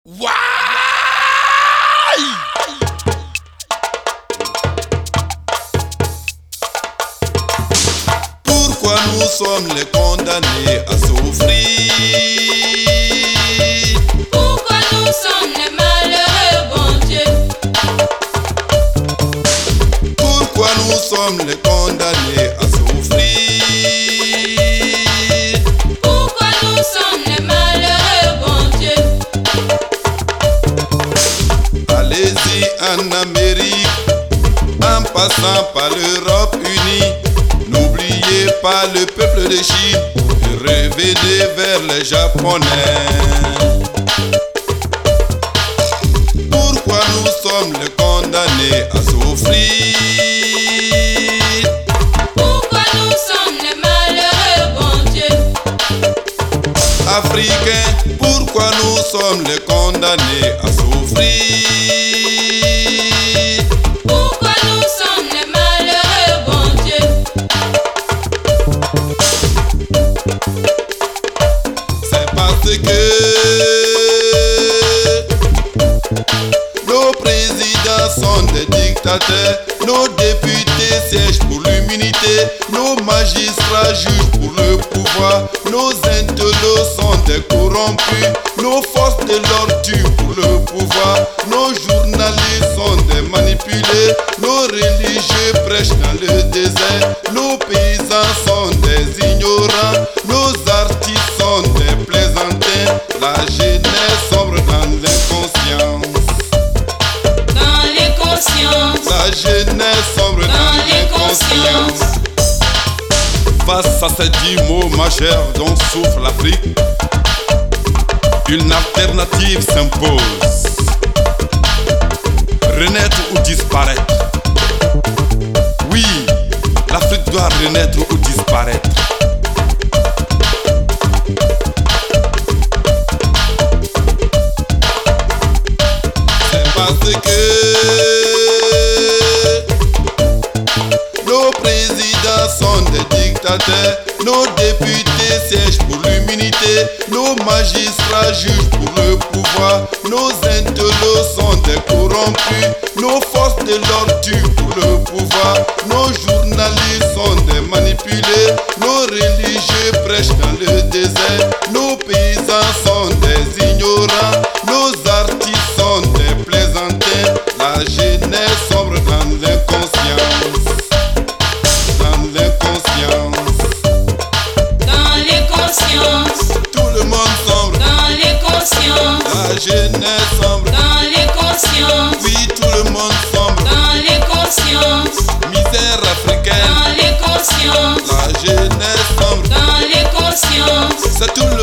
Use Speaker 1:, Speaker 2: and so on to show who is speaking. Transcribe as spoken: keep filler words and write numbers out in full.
Speaker 1: Why? Pourquoi nous sommes les condamnés à souffrir?
Speaker 2: Pourquoi nous sommes les malheureux, bon Dieu?
Speaker 1: Pourquoi nous sommes les condamnés à souffrir?
Speaker 2: Pourquoi nous sommes les malheureux, bon Dieu?
Speaker 1: Allez-y en Amérique, en passant par l'Europe unie. N'oubliez pas le peuple de Chine et revenez vers les Japonais. Pourquoi nous sommes les condamnés à souffrir?
Speaker 2: Pourquoi nous sommes les malheureux, bon Dieu?
Speaker 1: Africains, pourquoi nous sommes les condamnés à souffrir?
Speaker 2: Pourquoi nous sommes les malheureux, bon Dieu?
Speaker 1: C'est parce que nos présidents sont des dictateurs, nos députés siègent pour l'immunité, nos magistrats jugent pour le pouvoir, nos intellos sont des corrompus, nos forces de l'ordre tuent pour le pouvoir, nos journalistes sont des manipulés, nos religieux prêchent dans le désert, nos paysans sont des ignorants, nos artistes sont des plaisantins, la jeunesse sombre dans l'inconscience.
Speaker 2: Dans les consciences,
Speaker 1: La jeunesse sombre dans,
Speaker 2: dans les
Speaker 1: l'inconscience.
Speaker 2: consciences.
Speaker 1: Face à ces dix mots majeurs dont souffre l'Afrique, une alternative s'impose. Renaître ou disparaître. Oui, l'Afrique doit renaître ou disparaître. C'est parce que nos présidents sont des dictateurs, nos députés siègent pour l'immunité, nos magistrats jugent pour le pouvoir, nos intellos sont des corrompus, nos forces de l'ordre tuent pour le pouvoir, nos journalistes sont des manipulés, nos religieux prêchent dans le désert, nos paysans sont des ignorants, nos artistes sont des plaisantins, la jeunesse sombre dans l'inconscience. Dans l'inconscience,
Speaker 2: Dans les consciences,
Speaker 1: tout le monde sombre.
Speaker 2: dans les consciences,
Speaker 1: La jeunesse sombre,
Speaker 2: dans les consciences,
Speaker 1: oui, tout le monde sombre.
Speaker 2: dans les consciences,
Speaker 1: Misère africaine,
Speaker 2: dans les consciences,
Speaker 1: la jeunesse sombre,
Speaker 2: dans les consciences.
Speaker 1: c'est tout